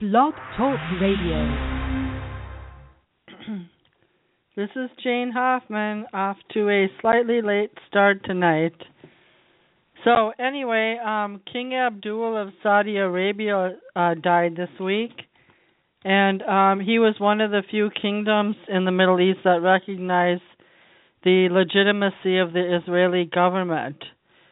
Blog Talk Radio. This is Jane Hoffman, off to a slightly late start tonight. So anyway, King Abdul of Saudi Arabia died this week, and he was one of the few kingdoms in the Middle East that recognize the legitimacy of the Israeli government.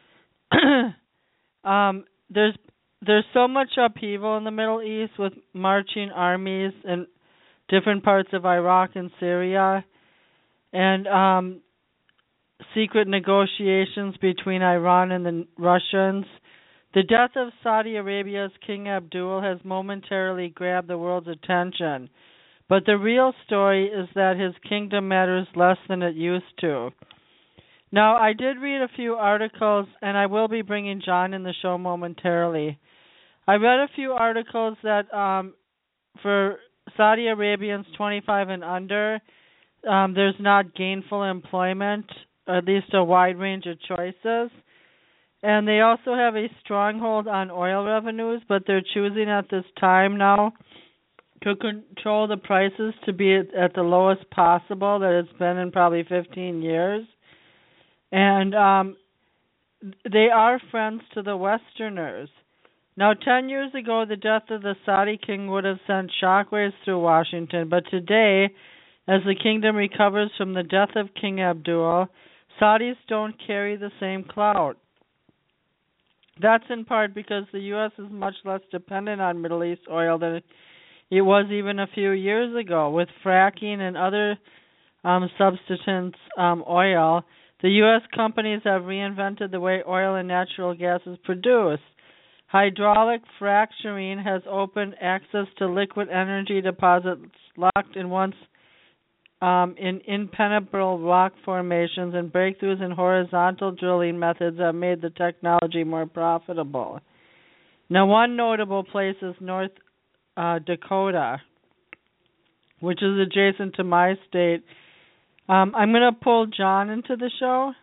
There's so much upheaval in the Middle East with marching armies in different parts of Iraq and Syria, and secret negotiations between Iran and the Russians. The death of Saudi Arabia's King Abdul has momentarily grabbed the world's attention, but the real story is that his kingdom matters less than it used to. Now, I did read a few articles, and I will be bringing John in the show momentarily. I read a few articles that for Saudi Arabians 25 and under, there's not gainful employment, or at least a wide range of choices. And they also have a stronghold on oil revenues, but they're choosing at this time now to control the prices to be at the lowest possible that it's been in probably 15 years. And they are friends to the Westerners. Now, 10 years ago, the death of the Saudi king would have sent shockwaves through Washington, but today, as the kingdom recovers from the death of King Abdul, Saudis don't carry the same clout. That's in part because the U.S. is much less dependent on Middle East oil than it was even a few years ago. With fracking and other substitutes oil, the U.S. companies have reinvented the way oil and natural gas is produced. Hydraulic fracturing has opened access to liquid energy deposits locked in once in impenetrable rock formations, and breakthroughs in horizontal drilling methods have made the technology more profitable. Now, one notable place is North Dakota, which is adjacent to my state. I'm going to pull John into the show.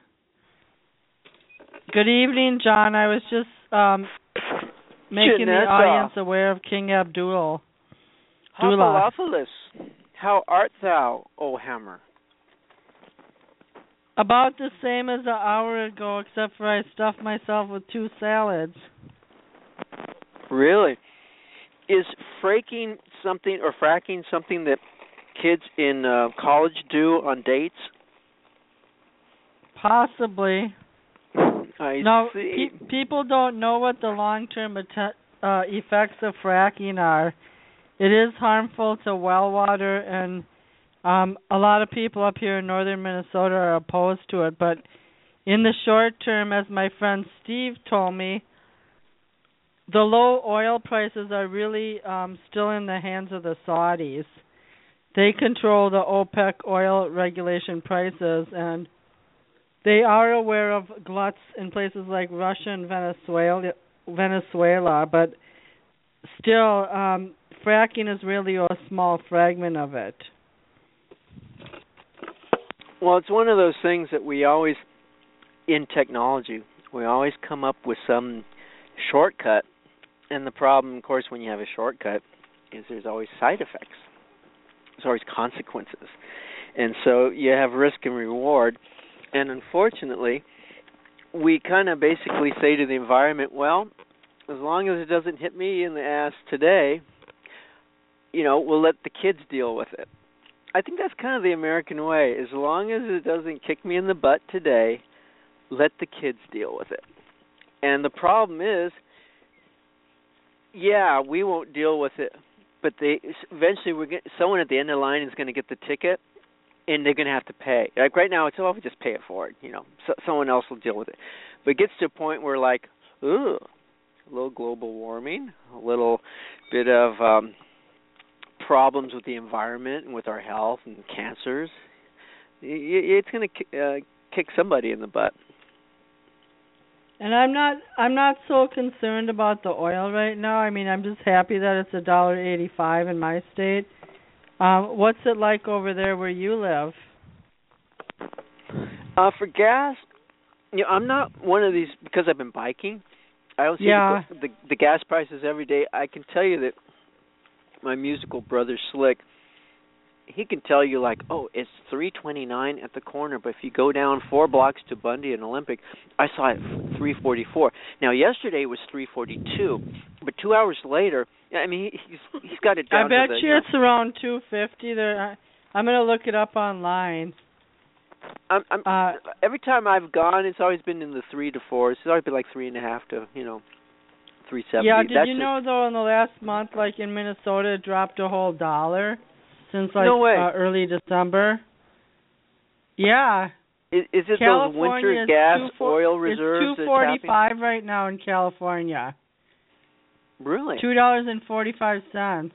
Good evening, John. I was just making the audience aware of King Abdul. Hopalopoulos, how art thou, O Hammer? About the same as an hour ago, except for I stuffed myself with 2 salads. Really? Is fracking something that kids in college do on dates? Possibly. I see. People don't know what the long-term effects of fracking are. It is harmful to well water, and a lot of people up here in northern Minnesota are opposed to it. But in the short term, as my friend Steve told me, the low oil prices are really still in the hands of the Saudis. They control the OPEC oil regulation prices, and they are aware of gluts in places like Russia and Venezuela, but still, fracking is really a small fragment of it. Well, it's one of those things that we always, in technology, we always come up with some shortcut. And the problem, of course, when you have a shortcut is there's always side effects. There's always consequences. And so you have risk and reward. And unfortunately, we kind of basically say to the environment, well, as long as it doesn't hit me in the ass today, we'll let the kids deal with it. I think that's kind of the American way. As long as it doesn't kick me in the butt today, let the kids deal with it. And the problem is, yeah, we won't deal with it, but eventually someone at the end of the line is going to get the ticket, and they're going to have to pay. Like right now, it's we just pay it forward. So someone else will deal with it. But it gets to a point where, like, ooh, a little global warming, a little bit of problems with the environment and with our health and cancers. It's going to kick somebody in the butt. And I'm not so concerned about the oil right now. I mean, I'm just happy that it's $1.85 in my state. What's it like over there where you live? For gas, I'm not one of these, because I've been biking. I don't see the gas prices every day. I can tell you that my musical brother Slick, he can tell you like, oh, it's 329 at the corner, but if you go down 4 blocks to Bundy and Olympic, I saw it 344. Now yesterday was 342, but 2 hours later, I mean, he's got it down. I bet you it's around 250 there. I'm gonna look it up online. Every time I've gone, it's always been in the 3 to 4. It's always been like 3.5 to 370. Yeah, did you know though in the last month, like in Minnesota, it dropped a whole $1 since like early December? Yeah. Is it California, those winter gas oil reserves? It's $2.45 right now in California. Really? $2.45.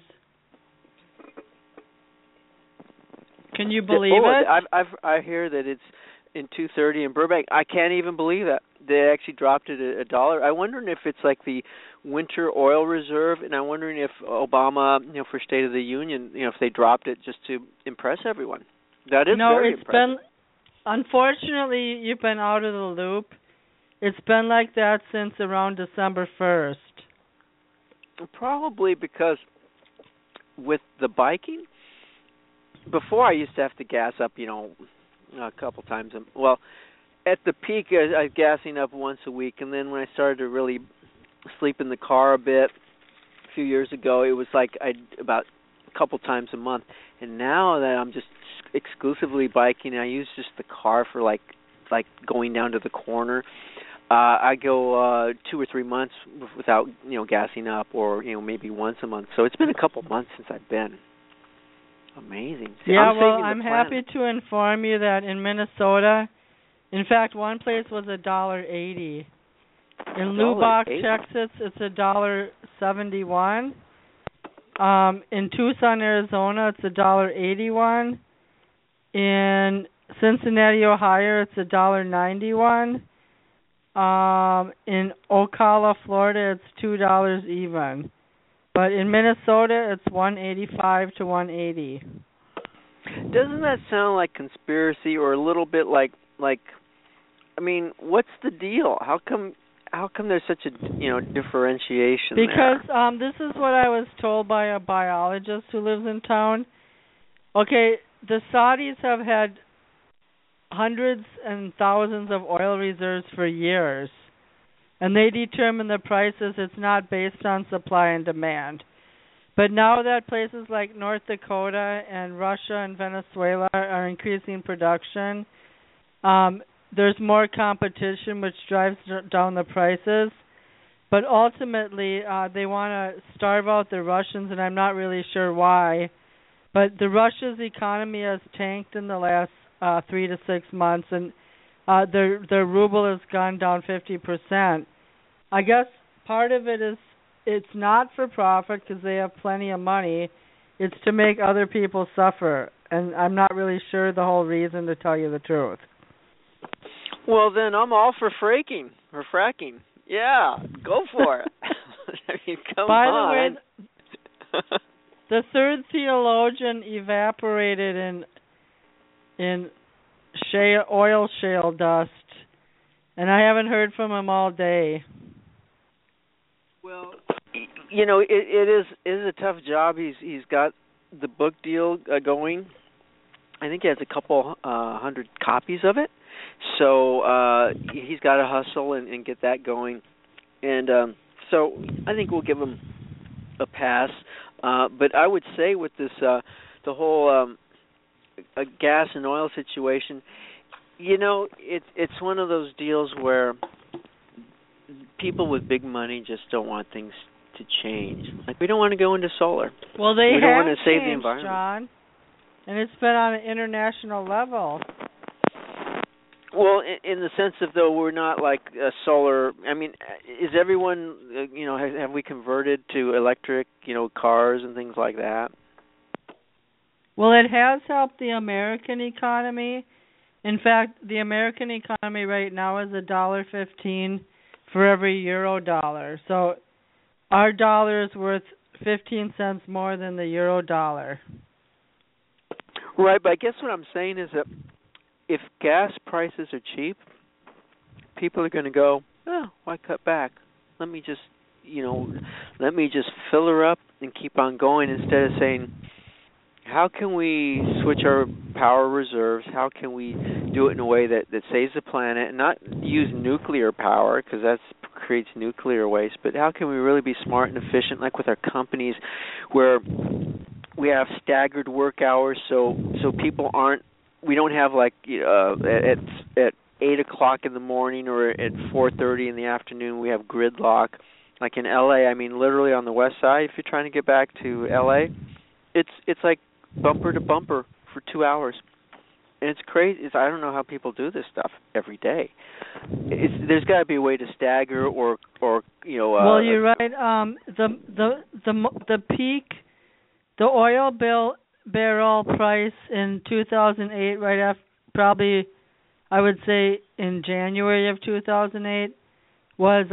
Can you believe it? I hear that it's in 230 in Burbank. I can't even believe that they actually dropped it $1. I'm wondering if it's like the winter oil reserve, and I'm wondering if Obama, for State of the Union, if they dropped it just to impress everyone. That is very impressive. Unfortunately, you've been out of the loop. It's been like that since around December 1st. Probably because with the biking, before I used to have to gas up, a couple times. Well, at the peak, I was gassing up once a week, and then when I started to really sleep in the car a bit a few years ago, it was like about a couple times a month. And now that I'm just exclusively biking, I use just the car for like going down to the corner. I go 2 or 3 months without gassing up, or maybe once a month. So it's been a couple months since I've been. Amazing. See, I'm happy to inform you that in Minnesota, in fact, one place was $1.80. In Lubbock, Texas, it's $1.71. In Tucson, Arizona, it's $1.81. In Cincinnati, Ohio, it's $1.91. In Ocala, Florida, it's $2 even. But in Minnesota, it's $1.85 to $1.80. Doesn't that sound like conspiracy, or a little bit like? I mean, what's the deal? How come there's such a differentiation? Because this is what I was told by a biologist who lives in town. Okay, the Saudis have had hundreds and thousands of oil reserves for years, and they determine the prices. It's not based on supply and demand. But now that places like North Dakota and Russia and Venezuela are increasing production, there's more competition, which drives down the prices. But ultimately, they want to starve out the Russians, and I'm not really sure why. But the Russia's economy has tanked in the last 3 to 6 months, and their ruble has gone down 50%. I guess part of it is it's not for profit because they have plenty of money. It's to make other people suffer, and I'm not really sure the whole reason, to tell you the truth. Well, then I'm all for fracking. Yeah, go for it. I mean, come on. By the way, the third theologian evaporated in oil shale dust, and I haven't heard from him all day. Well, it is a tough job. He's got the book deal going. I think he has a couple 100 copies of it. So he's got to hustle and get that going. And so I think we'll give him a pass. But I would say with this, the whole gas and oil situation, it's one of those deals where people with big money just don't want things to change. Like, we don't want to go into solar. Well, we don't want to save the environment, John. And it's been on an international level. Well, in the sense of, though, we're not like solar. I mean, is everyone, have we converted to electric, cars and things like that? Well, it has helped the American economy. In fact, the American economy right now is $1.15 for every euro dollar. So our dollar is worth 15 cents more than the euro dollar. Right, but I guess what I'm saying is that if gas prices are cheap, people are going to go, why cut back? Let me just fill her up and keep on going instead of saying, how can we switch our power reserves? How can we do it in a way that saves the planet and not use nuclear power, because that creates nuclear waste, but how can we really be smart and efficient, like with our companies, where we have staggered work hours, so people we don't have like at 8 o'clock in the morning or at 4:30 in the afternoon we have gridlock. Like in LA, I mean literally on the west side, if you're trying to get back to LA, it's like bumper to bumper for 2 hours. And it's crazy. I don't know how people do this stuff every day. There's got to be a way to stagger or well, you're right. The peak, the oil barrel price in 2008, right after, probably, I would say in January of 2008, was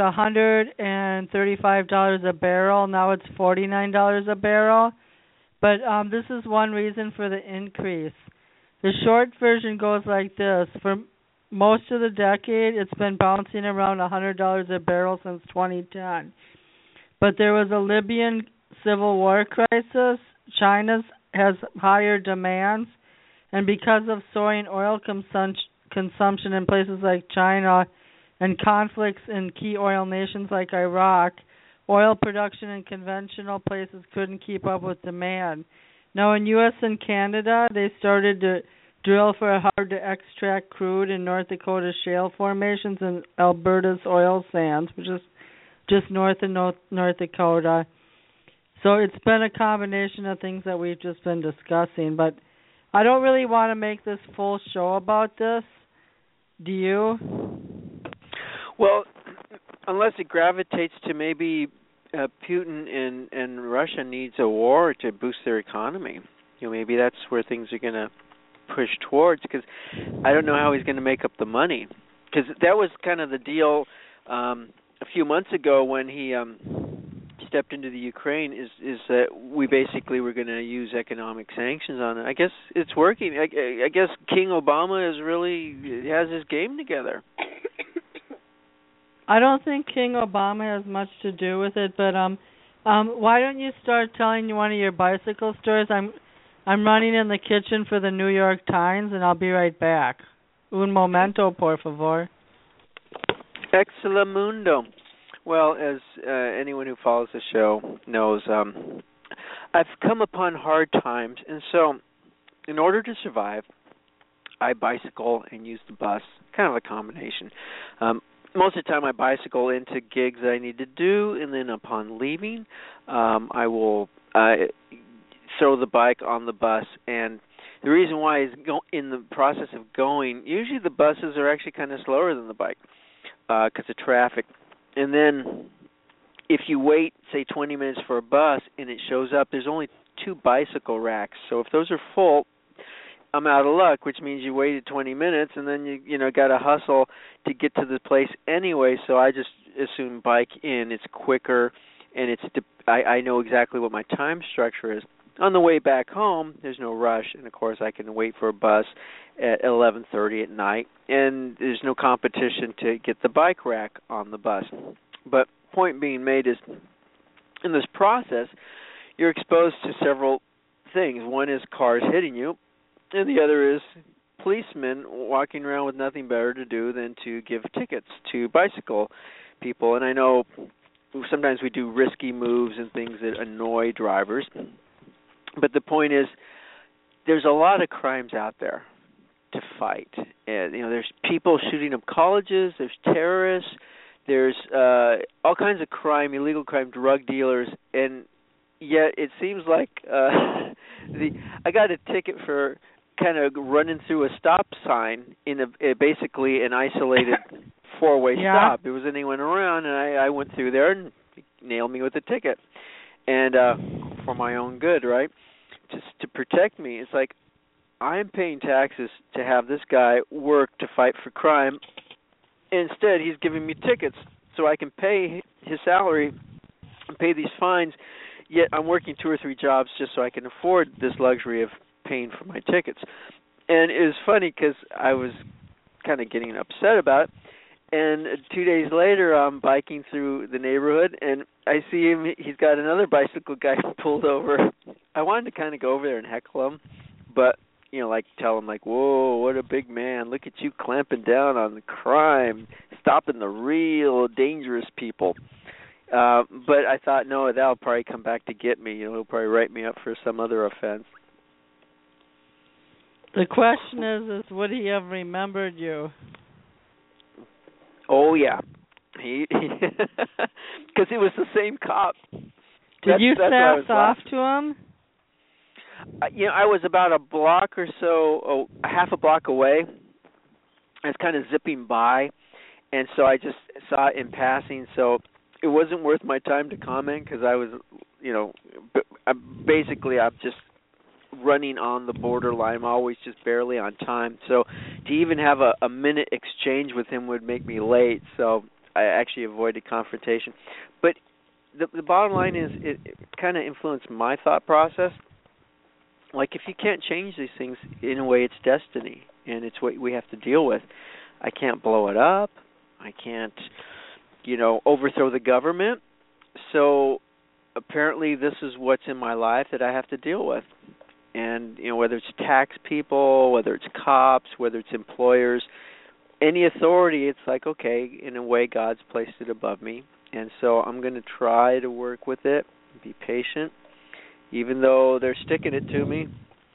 $135 a barrel. Now it's $49 a barrel. But this is one reason for the increase. The short version goes like this. For most of the decade, it's been bouncing around $100 a barrel since 2010. But there was a Libyan civil war crisis. China has higher demands. And because of soaring oil consumption in places like China and conflicts in key oil nations like Iraq, oil production in conventional places couldn't keep up with demand. Now in U.S. and Canada, they started to drill for hard-to-extract crude in North Dakota's shale formations and Alberta's oil sands, which is just north of North Dakota. So it's been a combination of things that we've just been discussing. But I don't really want to make this full show about this. Do you? Well, unless it gravitates to maybe Putin and Russia needs a war to boost their economy. Maybe that's where things are going to push towards, because I don't know how he's going to make up the money. Because that was kind of the deal a few months ago when he stepped into the Ukraine, is that we basically were going to use economic sanctions on it. I guess it's working. I guess King Obama has his game together. I don't think King Obama has much to do with it, but why don't you start telling one of your bicycle stories? I'm running in the kitchen for the New York Times, and I'll be right back. Un momento, por favor. Excellent. Well, as anyone who follows the show knows, I've come upon hard times, and so in order to survive, I bicycle and use the bus, kind of a combination. Most of the time I bicycle into gigs that I need to do, and then upon leaving, I will throw the bike on the bus. And the reason why is in the process of going, usually the buses are actually kind of slower than the bike because of traffic. And then if you wait, say, 20 minutes for a bus and it shows up, there's only 2 bicycle racks. So if those are full, I'm out of luck, which means you waited 20 minutes and then you got to hustle to get to the place anyway. So I just assume bike in. It's quicker, and I know exactly what my time structure is. On the way back home, there's no rush, and of course I can wait for a bus at 11:30 at night, and there's no competition to get the bike rack on the bus. But point being made is, in this process, you're exposed to several things. One is cars hitting you, and the other is policemen walking around with nothing better to do than to give tickets to bicycle people. And I know sometimes we do risky moves and things that annoy drivers. But the point is, there's a lot of crimes out there to fight. And, there's people shooting up colleges, there's terrorists, there's all kinds of crime, illegal crime, drug dealers, and yet it seems like I got a ticket for kind of running through a stop sign in basically an isolated four-way stop. There wasn't anyone around, and I went through there and nailed me with a ticket. And for my own good, right? Just to protect me. It's like I'm paying taxes to have this guy work to fight for crime. Instead, he's giving me tickets so I can pay his salary and pay these fines, yet I'm working 2 or 3 jobs just so I can afford this luxury of paying for my tickets. And it was funny because I was kind of getting upset about it, And 2 days later, I'm biking through the neighborhood, and I see him. He's got another bicycle guy pulled over. I wanted to kind of go over there and heckle him, but, like tell him, like, whoa, what a big man. Look at you clamping down on the crime, stopping the real dangerous people. But I thought, no, that'll probably come back to get me. He'll probably write me up for some other offense. The question is would he have remembered you? Oh, yeah. He because it was the same cop. Did you sass off to him? I was about a block or so, half a block away. I was kind of zipping by, and so I just saw it in passing. So it wasn't worth my time to comment because I was, basically I'm just running on the borderline. I'm always just barely on time. So to even have a minute exchange with him would make me late. So I actually avoided confrontation. But the bottom line is it kind of influenced my thought process. Like, if you can't change these things, in a way it's destiny, and it's what we have to deal with. I can't blow it up. I can't, overthrow the government. So apparently this is what's in my life that I have to deal with. And, whether it's tax people, whether it's cops, whether it's employers, any authority, it's like, okay, in a way God's placed it above me. And so I'm going to try to work with it, be patient, even though they're sticking it to me.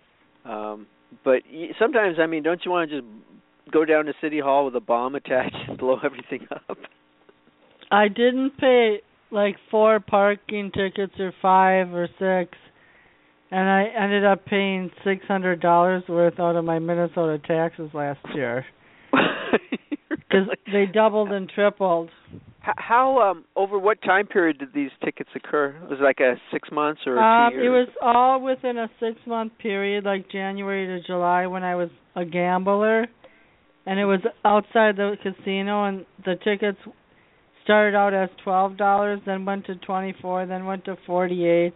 But sometimes, don't you want to just go down to City Hall with a bomb attached and blow everything up? I didn't pay like 4 parking tickets or 5 or 6. And I ended up paying $600 worth out of my Minnesota taxes last year. Because they doubled and tripled. How over what time period did these tickets occur? Was it like a 6 months or 2 years? It was all within a 6-month period, like January to July, when I was a gambler. And it was outside the casino, and the tickets started out as $12, then went to $24, then went to $48.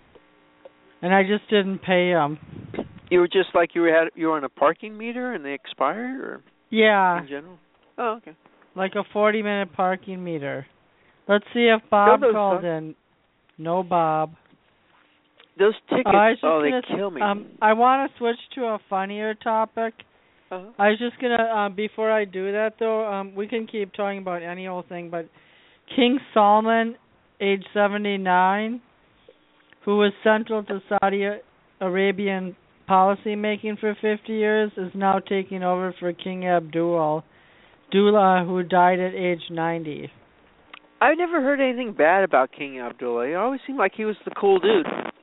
And I just didn't pay them. You were just like you were on a parking meter and they expired, or yeah, in general? Oh, okay. Like a 40-minute parking meter. Let's see if Bob called in. No, Bob. Those tickets, they kill me. I want to switch to a funnier topic. Uh-huh. I was just gonna before I do that though, we can keep talking about any old thing, but King Salman, age 79. Who was central to Saudi Arabian policy making for 50 years, is now taking over for King Abdullah, who died at age 90. I've never heard anything bad about King Abdullah. He always seemed like he was the cool dude.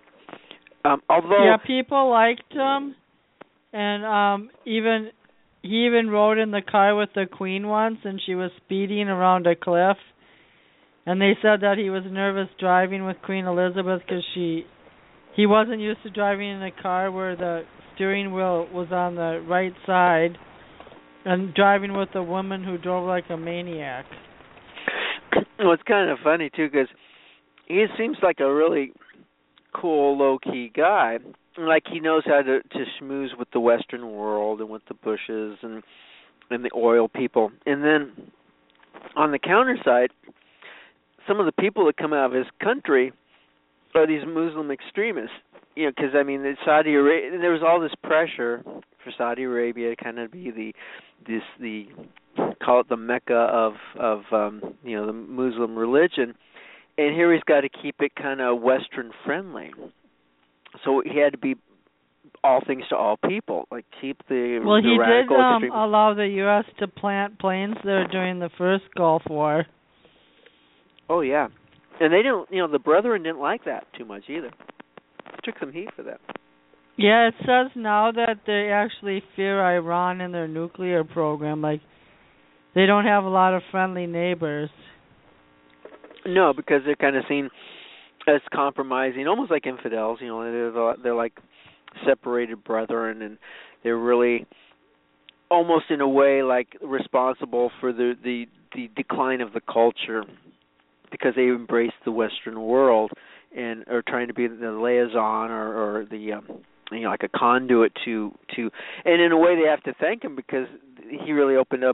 People liked him, and he even rode in the car with the Queen once, and she was speeding around a cliff. And they said that he was nervous driving with Queen Elizabeth because he wasn't used to driving in a car where the steering wheel was on the right side and driving with a woman who drove like a maniac. Well, it's kind of funny, too, because he seems like a really cool, low-key guy. Like he knows how to schmooze with the Western world and with the Bushes and the oil people. And then on the counter side, some of the people that come out of his country are these Muslim extremists. Because Saudi Arabia, there was all this pressure for Saudi Arabia to kind of be the call it the Mecca of the Muslim religion, and here he's got to keep it kind of Western friendly. So he had to be all things to all people, like keep the Well, he did extreme. allow the U.S. to plant planes there during the first Gulf War. Oh, yeah. And they didn't, the Brethren didn't like that too much either. Took some heat for that. Yeah, it says now that they actually fear Iran and their nuclear program. Like, they don't have a lot of friendly neighbors. No, because they're kind of seen as compromising, almost like infidels. They're like separated brethren, and they're really almost in a way like responsible for the decline of the culture, because they embrace the Western world and are trying to be the liaison or the like a conduit to and in a way they have to thank him, because he really opened up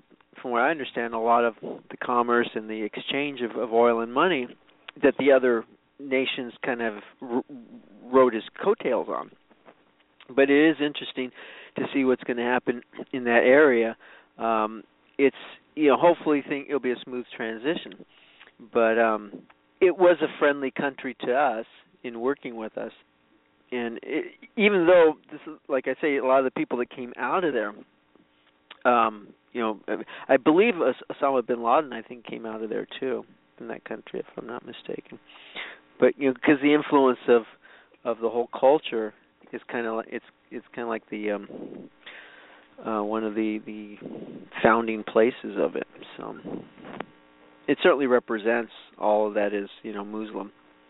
from what I understand, a lot of the commerce and the exchange of oil and money that the other nations kind of rode his coattails on. But it is interesting to see what's going to happen in that area. It's hopefully it'll be a smooth transition. But it was a friendly country to us in working with us, and even though this is, like I say, a lot of the people that came out of there, I believe Osama bin Laden, I think, came out of there too, in that country, if I'm not mistaken. But because the influence of the whole culture is kind of it's kind of like the one of the founding places of it. So it certainly represents all of that is Muslim.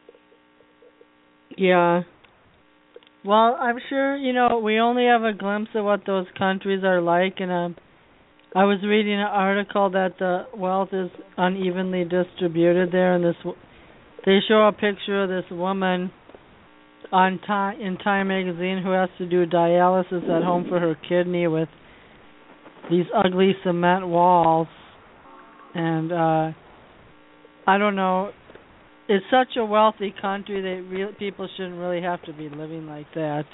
Yeah. Well, I'm sure we only have a glimpse of what those countries are like, and I was reading an article that the wealth is unevenly distributed there, and they show a picture of this woman in Time magazine who has to do dialysis at home for her kidney with these ugly cement walls, and I don't know. It's such a wealthy country that people shouldn't really have to be living like that.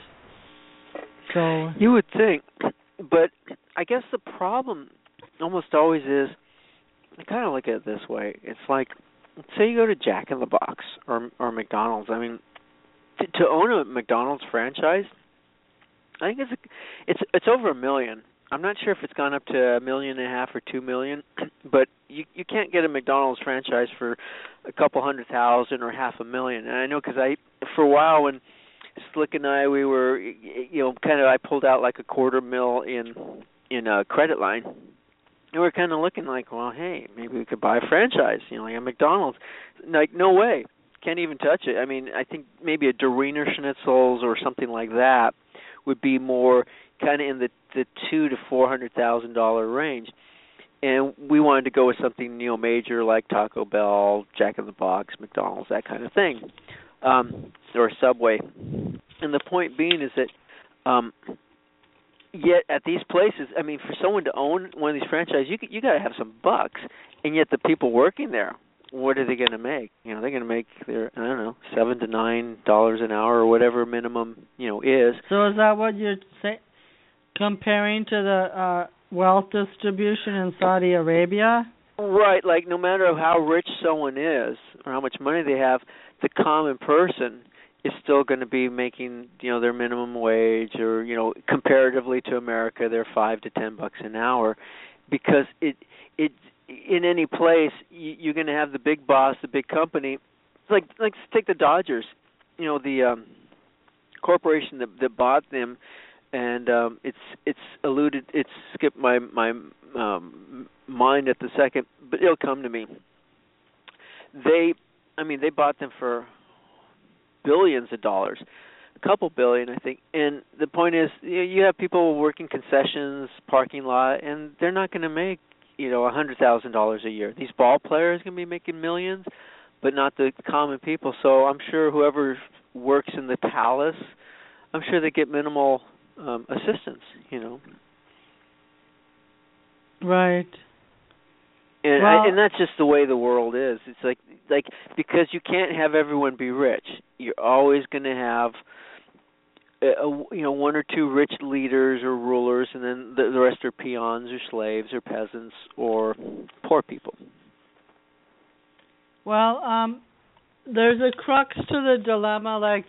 So you would think, but I guess the problem almost always is, I kind of look at it this way. It's like, say you go to Jack in the Box or McDonald's. I mean, to own a McDonald's franchise, I think it's over $1 million. I'm not sure if it's gone up to $1.5 million or $2 million, but you can't get a McDonald's franchise for a couple $100,000 or $500,000. And I know because for a while when Slick and I, we were I pulled out like $250,000 in a credit line, and we're kind of looking like, well, hey, maybe we could buy a franchise, like a McDonald's. Like, no way, can't even touch it. I mean, I think maybe a Doriner Schnitzels or something like that would be more kind of in the $200,000 to $400,000 range, and we wanted to go with something major like Taco Bell, Jack in the Box, McDonald's, that kind of thing, or Subway. And the point being is that yet at these places, I mean, for someone to own one of these franchises, you got to have some bucks, and yet the people working there, what are they going to make? They're going to make their $7 to $9 an hour or whatever minimum is. So is that what you're saying? Comparing to the wealth distribution in Saudi Arabia? Right, like no matter how rich someone is or how much money they have, the common person is still going to be making, their minimum wage or, comparatively to America, they're $5 to $10 an hour, because it in any place you're going to have the big boss, the big company. Like take the Dodgers, the corporation that bought them. And it's skipped my mind at the second, but it'll come to me. They bought them for billions of dollars, a couple billion, I think. And the point is, you have people working concessions, parking lot, and they're not going to make $100,000 a year. These ball players are going to be making millions, but not the common people. So I'm sure whoever works in the palace, I'm sure they get minimal assistance, Right. And and that's just the way the world is. It's like because you can't have everyone be rich. You're always going to have one or two rich leaders or rulers, and then the rest are peons or slaves or peasants or poor people. Well, there's a crux to the dilemma. Like,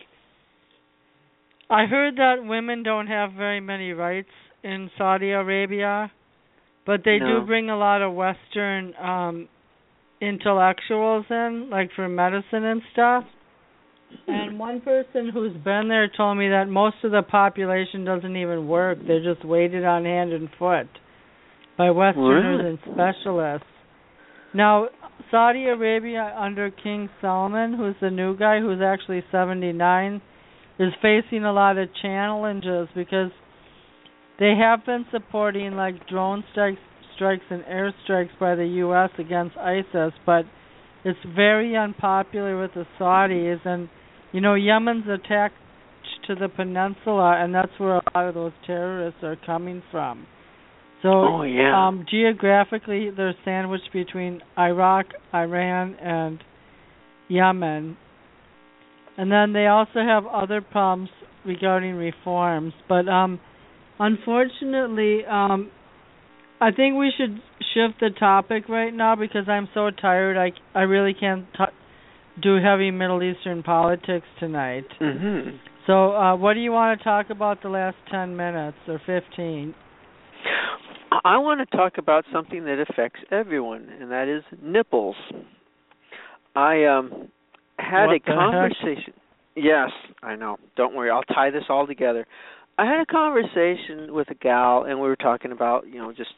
I heard that women don't have very many rights in Saudi Arabia, but they do bring a lot of Western intellectuals in, like for medicine and stuff. And one person who's been there told me that most of the population doesn't even work. They're just waited on hand and foot by Westerners and specialists. Now, Saudi Arabia under King Salman, who's the new guy, who's actually 79, is facing a lot of challenges because they have been supporting like drone strikes and airstrikes by the U.S. against ISIS, but it's very unpopular with the Saudis. And, Yemen's attached to the peninsula, and that's where a lot of those terrorists are coming from. So, yeah. Geographically, they're sandwiched between Iraq, Iran, and Yemen. And then they also have other problems regarding reforms. But unfortunately, I think we should shift the topic right now because I'm so tired. I really can't do heavy Middle Eastern politics tonight. Mm-hmm. So, what do you want to talk about the last 10 minutes or 15? I want to talk about something that affects everyone, and that is nipples. I had What a conversation. Yes, I know. Don't worry. I'll tie this all together. I had a conversation with a gal, and we were talking about, just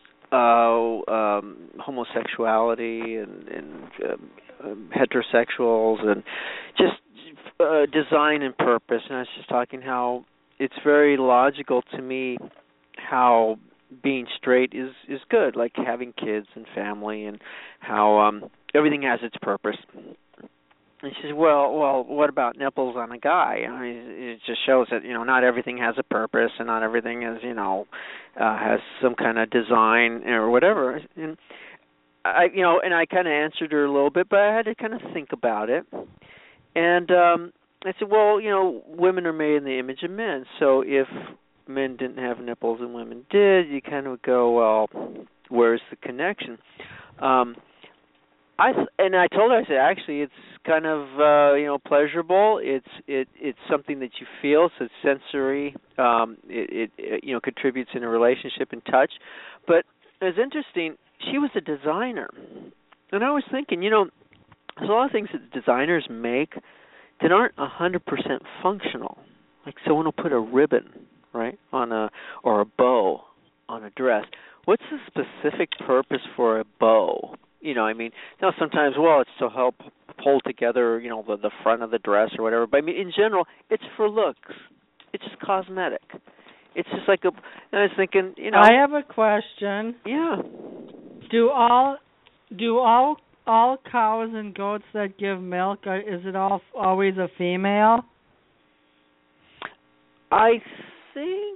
homosexuality and heterosexuals and just design and purpose. And I was just talking how it's very logical to me how being straight is good, like having kids and family, and how everything has its purpose. And she says, well, what about nipples on a guy? I mean, it just shows that not everything has a purpose, and not everything is has some kind of design or whatever. And I kind of answered her a little bit, but I had to kind of think about it. And I said, well, women are made in the image of men, so if men didn't have nipples and women did, you kind of go, well, where's the connection? I told her, I said, actually, it's kind of pleasurable. It's something that you feel, so it's sensory. It contributes in a relationship and touch. But it was interesting. She was a designer, and I was thinking, there's a lot of things that designers make that aren't 100% functional. Like someone will put a ribbon, right, or a bow on a dress. What's the specific purpose for a bow? Sometimes, it's to help hold together, the front of the dress or whatever. But I mean, in general, it's for looks. It's just cosmetic. It's just like and I was thinking, I have a question. Yeah. Do all cows and goats that give milk, is it always a female? I think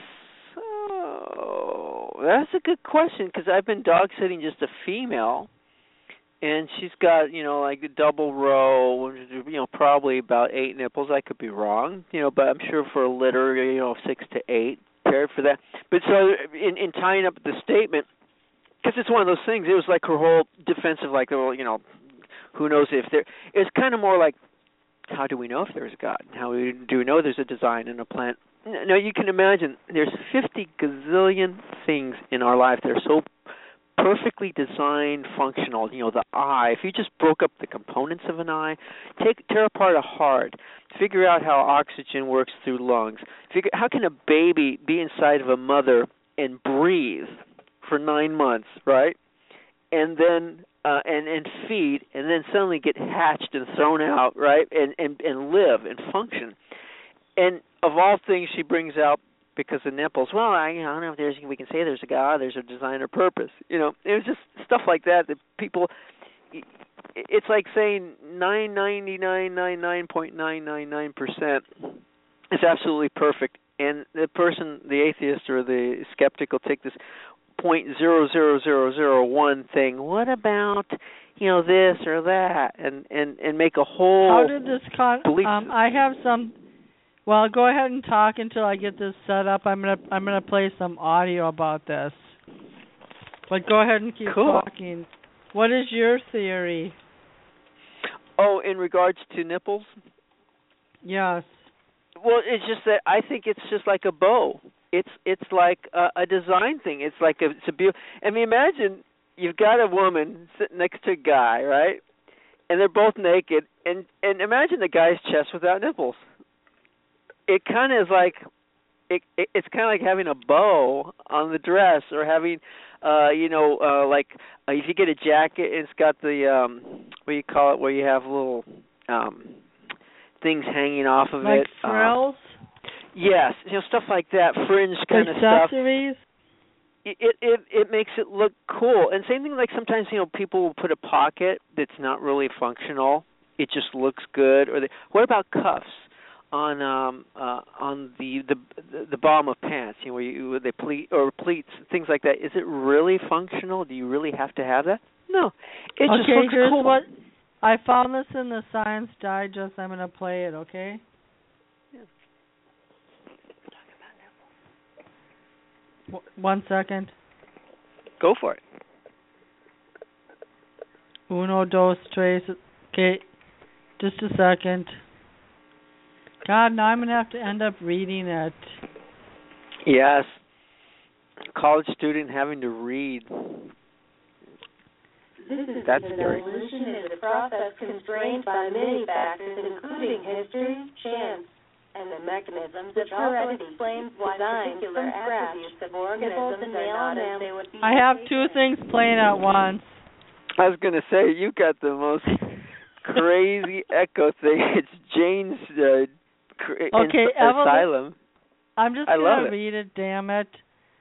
so. That's a good question because I've been dog sitting just a female, and she's got like a double row, probably about 8 nipples. I could be wrong, but I'm sure for a litter, 6 to 8 paired for that. But so in tying up the statement, because it's one of those things, it was like her whole defensive, like, well, who knows if there. It's kind of more like, how do we know if there's a God? How do we know there's a design in a plant? Now, you can imagine there's 50 gazillion things in our life that are so perfectly designed, functional. The eye, if you just broke up the components of an eye, tear apart a heart, figure out how oxygen works through lungs, how can a baby be inside of a mother and breathe for 9 months, right? And then and feed, and then suddenly get hatched and thrown out, right? And live and function. And of all things, she brings out, because of nipples. Well, I don't know if we can say there's a God, there's a design or purpose. It was just stuff like that people. It's like saying 999.999% is absolutely perfect, and the person, the atheist or the skeptic, will take this 0.00001 thing. What about this or that, and make a whole. How did this I have some. Well, go ahead and talk until I get this set up. I'm gonna play some audio about this. But go ahead and keep talking. What is your theory? Oh, in regards to nipples? Yes. Well, it's just that I think it's just like a bow. It's like a design thing. It's like it's a beautiful. I mean, imagine you've got a woman sitting next to a guy, right? And they're both naked, and imagine the guy's chest without nipples. It kind of is like it's kind of like having a bow on the dress, or having like if you get a jacket, it's got the what do you call it, where you have little things hanging off of like it. Like frills? Yes, stuff like that, fringe kind of stuff. Accessories? It makes it look cool. And same thing, like sometimes people will put a pocket that's not really functional. It just looks good. What about cuffs? the bottom of pants, you know, where they pleats, things like that. Is it really functional? Do you really have to have that? No. It just looks here's cool. what I found this in the Science Digest. I'm going to play it, okay? Yeah. 1 second. Go for it. Uno, dos, tres. Okay, just a second. God, now I'm going to have to end up reading it. Yes. College student having to read. That's scary. Evolution is a process constrained by many factors, including history, chance, and the mechanisms which also explains why particular attributes of organisms are not as they would be. I have two things playing at once. I was going to say, you got the most crazy echo thing. It's Jane's asylum. I'm just going to read it, damn it.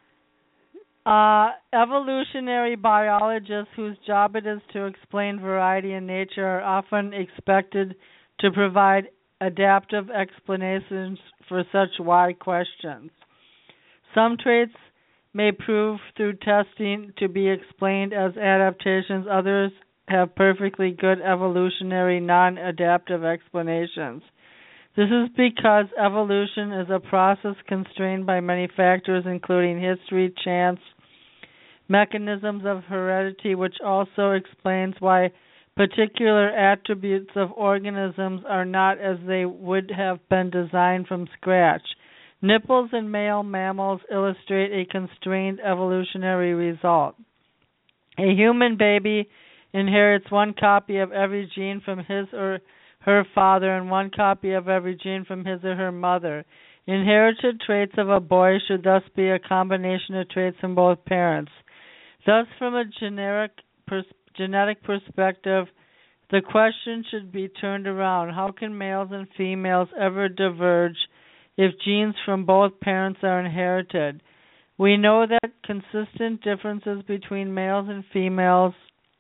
Evolutionary biologists whose job it is to explain variety in nature are often expected to provide adaptive explanations for such wide questions. Some traits may prove through testing to be explained as adaptations. Others have perfectly good evolutionary non-adaptive explanations. This is because evolution is a process constrained by many factors, including history, chance, mechanisms of heredity, which also explains why particular attributes of organisms are not as they would have been designed from scratch. Nipples in male mammals illustrate a constrained evolutionary result. A human baby inherits one copy of every gene from his or her father and one copy of every gene from his or her mother. Inherited traits of a boy should thus be a combination of traits from both parents. Thus, from a genetic perspective, the question should be turned around. How can males and females ever diverge if genes from both parents are inherited? We know that consistent differences between males and females,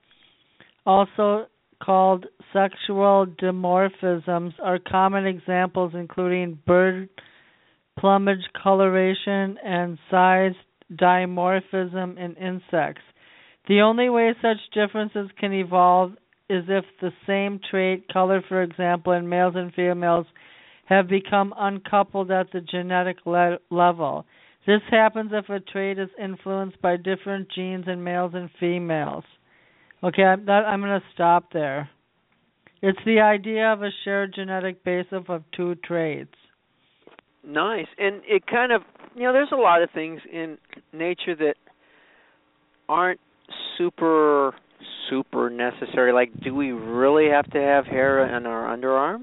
also called sexual dimorphisms, are common examples, including bird plumage coloration and size dimorphism in insects. The only way such differences can evolve is if the same trait, color for example, in males and females have become uncoupled at the genetic level. This happens if a trait is influenced by different genes in males and females. Okay, I'm going to stop there. It's the idea of a shared genetic basis of two traits. Nice. And it kind of, there's a lot of things in nature that aren't super necessary. Like, do we really have to have hair on our underarms?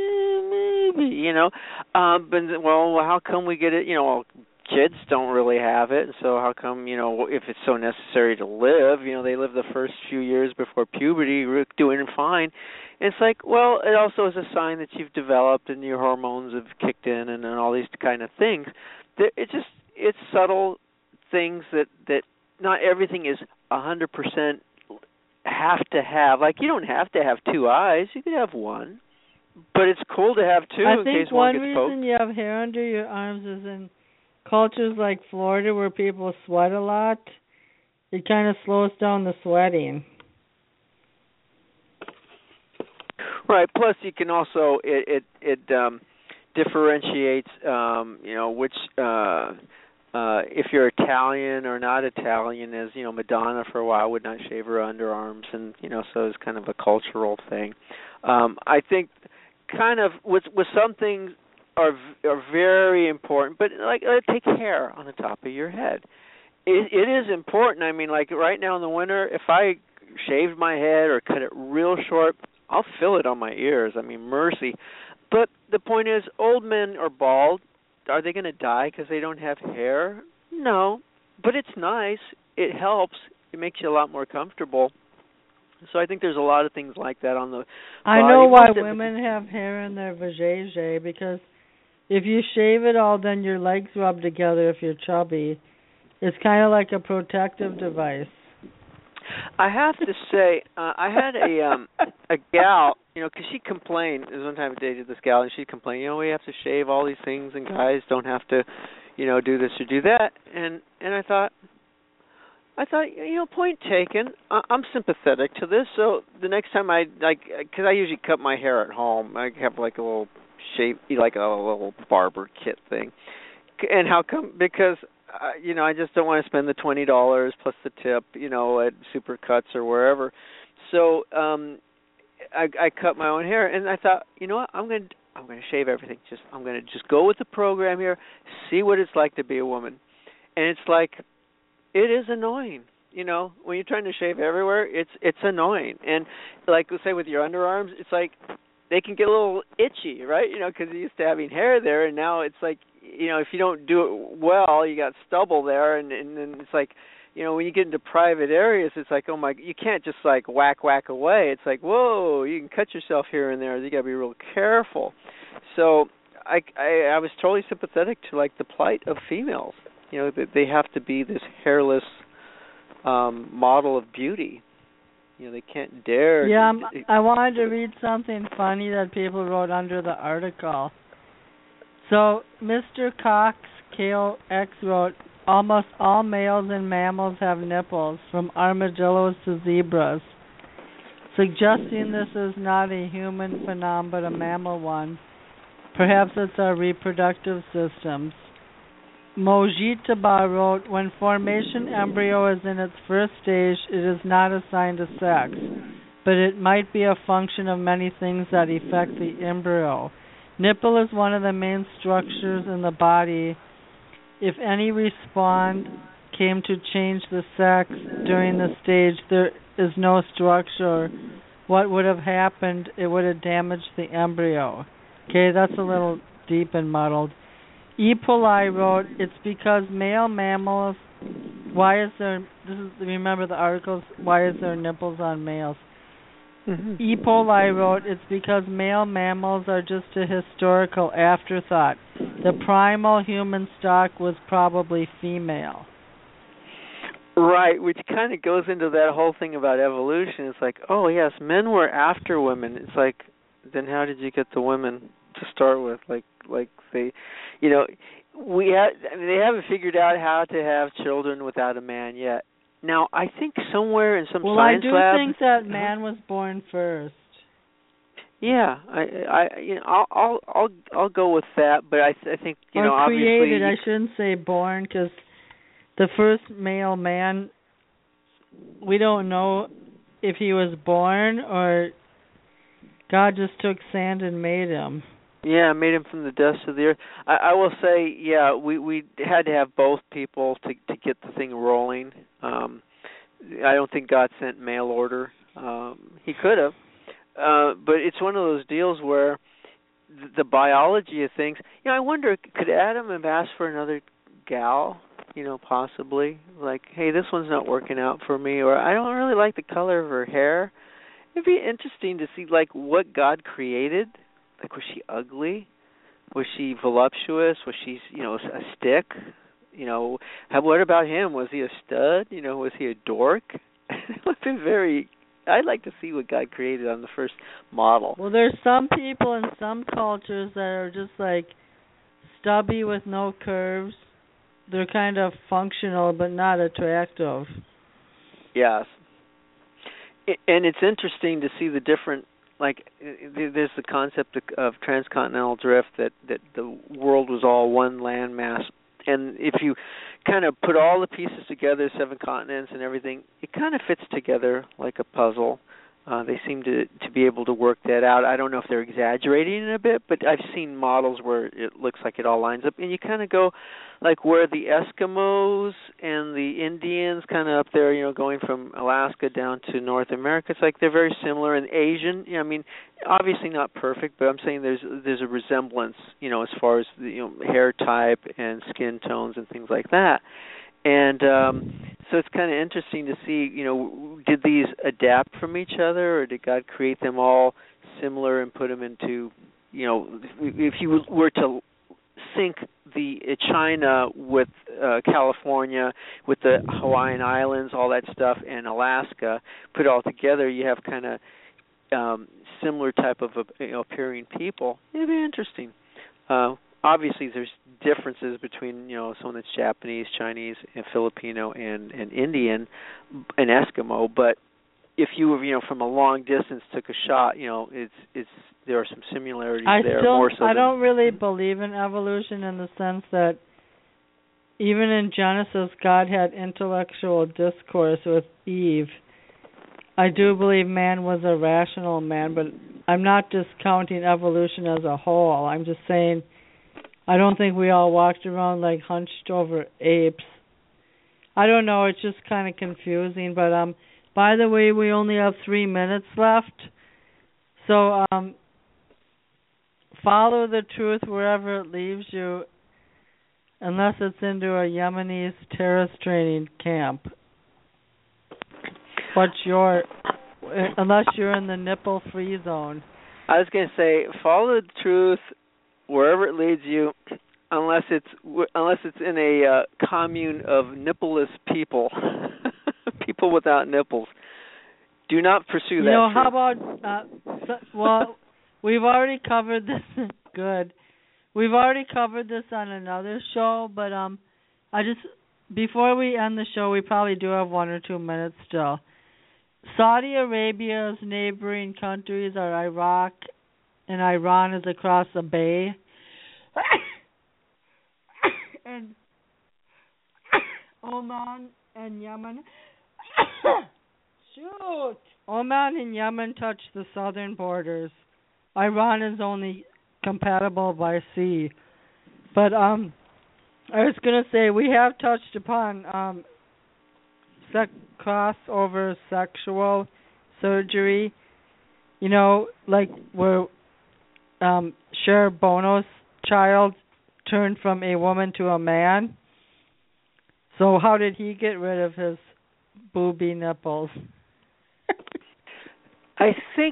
Maybe, but, how come we get it, kids don't really have it, and so how come, if it's so necessary to live, they live the first few years before puberty doing fine. And it's like, well, it also is a sign that you've developed and your hormones have kicked in and all these kind of things. It's subtle things that not everything is 100% have to have. Like, you don't have to have two eyes. You could have one. But it's cool to have two in case one gets poked. I think one reason you have hair under your arms is in cultures like Florida where people sweat a lot. It kind of slows down the sweating. Right. Plus, you can also it differentiates, which if you're Italian or not Italian. As Madonna for a while would not shave her underarms, and so it's kind of a cultural thing. I think kind of with some things are very important, but like take hair on the top of your head. It is important. I mean, like right now in the winter, if I shaved my head or cut it real short, I'll feel it on my ears. I mean, mercy. But the point is, old men are bald. Are they going to die because they don't have hair? No. But it's nice. It helps. It makes you a lot more comfortable. So I think there's a lot of things like that on the body. I know why women have hair in their vajayjay, because if you shave it all, then your legs rub together if you're chubby. It's kind of like a protective device. I have to say, I had a gal because she complained. There was one time I dated this gal, and she complained, we have to shave all these things, and guys don't have to, do this or do that. And I thought, point taken. I'm sympathetic to this. So the next time because I usually cut my hair at home. I have like a little shave, like a little barber kit thing. And how come? Because I just don't want to spend the $20 plus the tip, at Supercuts or wherever. So I cut my own hair, and I thought, what? I'm going to shave everything. I'm going to just go with the program here, see what it's like to be a woman. And it's like, it is annoying. When you're trying to shave everywhere, it's annoying. And like, let's say with your underarms, it's like they can get a little itchy, right? Because you're used to having hair there, and now it's like, if you don't do it well, you got stubble there, and then it's like, when you get into private areas, it's like, oh my, you can't just like whack away. It's like, whoa, you can cut yourself here and there. You got to be real careful. So I was totally sympathetic to like the plight of females. That they have to be this hairless model of beauty. They can't dare. Yeah, I wanted to read something funny that people wrote under the article. So Mr. Cox KOX wrote, almost all males and mammals have nipples, from armadillos to zebras, suggesting this is not a human phenomenon but a mammal one. Perhaps it's our reproductive systems. Mojitaba wrote, when formation embryo is in its first stage, it is not assigned to sex, but it might be a function of many things that affect the embryo. Nipple is one of the main structures in the body. If any response came to change the sex during the stage, there is no structure. What would have happened? It would have damaged the embryo. Okay, that's a little deep and muddled. E. Poli wrote, it's because male mammals, remember the articles, why is there nipples on males? Mm-hmm. E. Poli wrote, it's because male mammals are just a historical afterthought. The primal human stock was probably female. Right, which kind of goes into that whole thing about evolution. It's like, oh yes, men were after women. It's like, then how did you get the women to start with? Like they, they haven't figured out how to have children without a man yet. Now, I think somewhere in some science lab. Well, I do think that man was born first. Yeah, I'll go with that, but I think or obviously created. I shouldn't say born, because the first male man, we don't know if he was born or God just took sand and made him. Yeah, made him from the dust of the earth. I will say, yeah, we had to have both people to get the thing rolling. I don't think God sent mail order. He could have. But it's one of those deals where the biology of things, I wonder, could Adam have asked for another gal, possibly? Like, hey, this one's not working out for me, or I don't really like the color of her hair. It'd be interesting to see, like, what God created. Like, was she ugly? Was she voluptuous? Was she, a stick? What about him? Was he a stud? Was he a dork? It would have been very... I'd like to see what God created on the first model. Well, there's some people in some cultures that are just like stubby with no curves. They're kind of functional but not attractive. Yes. And it's interesting to see the different, like, there's the concept of transcontinental drift, that the world was all one landmass. And if you kind of put all the pieces together, 7 continents and everything, it kind of fits together like a puzzle. They seem to be able to work that out. I don't know if they're exaggerating it a bit, but I've seen models where it looks like it all lines up. And you kind of go like where the Eskimos and the Indians kind of up there, going from Alaska down to North America, it's like they're very similar. And Asian, I mean, obviously not perfect, but I'm saying there's a resemblance, as far as the hair type and skin tones and things like that. And so it's kind of interesting to see, did these adapt from each other, or did God create them all similar and put them into, if you were to sync the China with California, with the Hawaiian Islands, all that stuff, and Alaska, put it all together, you have kind of similar type of appearing people, it'd be interesting. Obviously, there's differences between someone that's Japanese, Chinese, and Filipino, and Indian, and Eskimo. But if you from a long distance took a shot, it's there are some similarities there. I don't really believe in evolution in the sense that even in Genesis, God had intellectual discourse with Eve. I do believe man was a rational man, but I'm not discounting evolution as a whole. I'm just saying I don't think we all walked around like hunched over apes. I don't know, it's just kind of confusing. But by the way, we only have 3 minutes left. So follow the truth wherever it leaves you, unless it's into a Yemenis terrorist training camp. Unless you're in the nipple-free zone. I was going to say, follow the truth wherever it leads you, unless it's in a commune of nippleless people, people without nipples. Do not pursue that. How about? We've already covered this. Good. We've already covered this on another show, but before we end the show, we probably do have 1 or 2 minutes still. Saudi Arabia's neighboring countries are Iraq, and Iran is across the bay. And Oman and Yemen. Oman and Yemen touch the southern borders. Iran is only compatible by sea. But I was going to say, we have touched upon crossover sexual surgery. Like where Cher Bono's child turned from a woman to a man. So how did he get rid of his booby nipples? I think,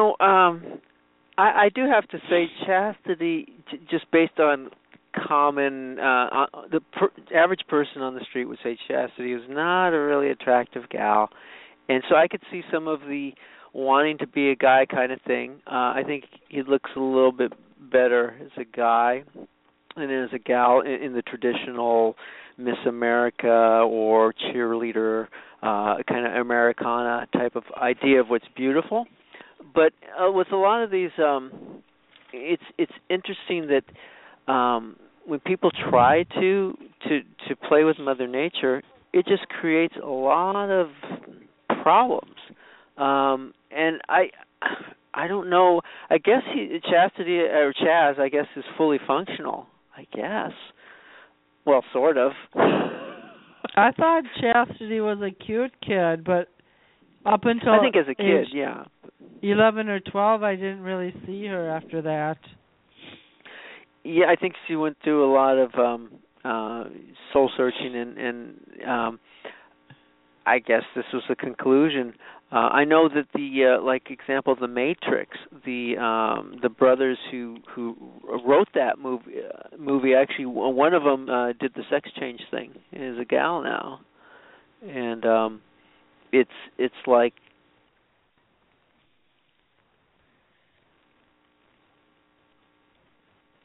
I do have to say chastity, just based on common, the average person on the street would say chastity is not a really attractive gal. And so I could see some of the wanting to be a guy kind of thing. I think he looks a little bit better as a guy than as a gal in the traditional Miss America or cheerleader kind of Americana type of idea of what's beautiful. But with a lot of these, it's interesting that when people try to play with Mother Nature, it just creates a lot of problems. And I don't know. I guess chastity or Chaz, I guess, is fully functional. I guess. Well, sort of. I thought Chastity was a cute kid, but up until I think as a kid, yeah. 11 or 12, I didn't really see her after that. Yeah, I think she went through a lot of soul searching, and I guess this was the conclusion. I know that the example, The Matrix, the brothers who wrote that movie actually, one of them did the sex change thing, is a gal now, and it's like